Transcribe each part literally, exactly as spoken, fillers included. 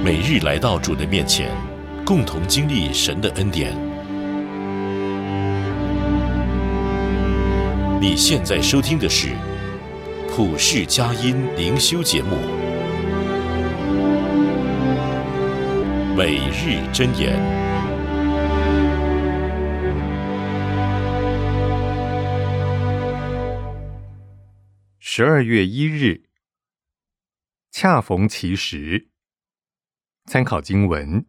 每日来到主的面前，共同经历神的恩典。你现在收听的是普世佳音灵修节目，每日箴言。 十二月一日，恰逢其时。参考经文：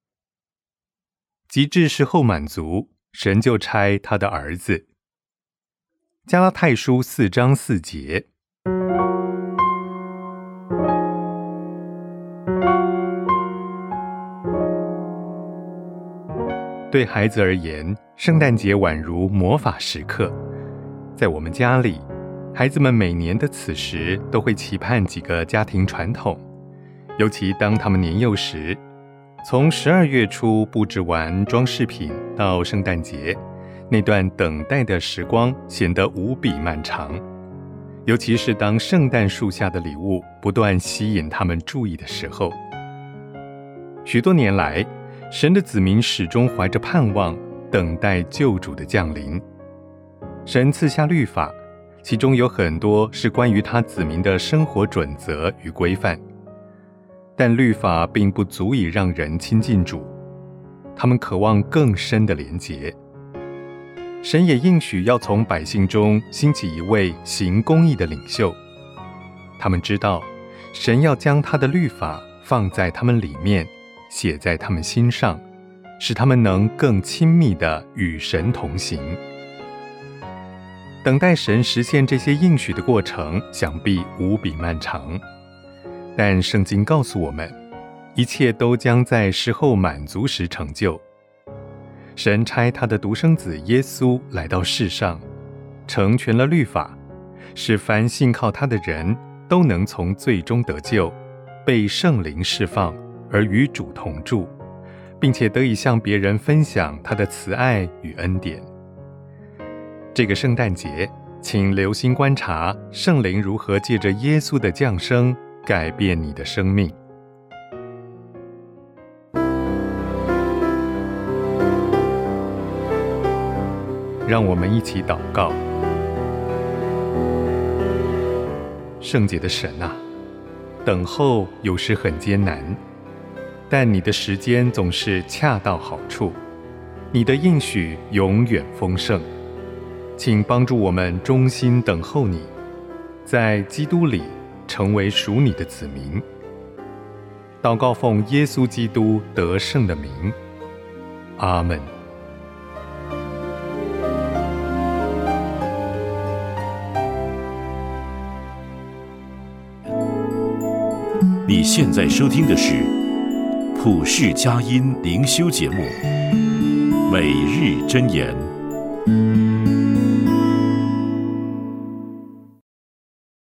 及至时候满足，神就差他的儿子。加拉太书四章四节。对孩子而言，圣诞节宛如魔法时刻。在我们家里，孩子们每年的此时都会期盼几个家庭传统，尤其当他们年幼时，从十二月初布置完装饰品到圣诞节，那段等待的时光显得无比漫长。尤其是当圣诞树下的礼物不断吸引他们注意的时候。许多年来，神的子民始终怀着盼望，等待救主的降临。神赐下律法，其中有很多是关于他子民的生活准则与规范。但律法并不足以让人亲近主，他们渴望更深的连结。神也应许要从百姓中兴起一位行公义的领袖。他们知道，神要将他的律法放在他们里面，写在他们心上，使他们能更亲密地与神同行。等待神实现这些应许的过程，想必无比漫长。但圣经告诉我们，一切都将在时候满足时成就。神差他的独生子耶稣来到世上，成全了律法，使凡信靠他的人都能从罪中得救，被圣灵释放，而与主同住，并且得以向别人分享他的慈爱与恩典。这个圣诞节，请留心观察圣灵如何借着耶稣的降生改变你的生命。让我们一起祷告。圣洁的神啊，等候有时很艰难，但你的时间总是恰到好处，你的应许永远丰盛。请帮助我们忠心等候你，在基督里成为属你的子民。祷告奉耶稣基督得胜的名，阿们。 你现在收听的是普世佳音灵修节目，每日箴言。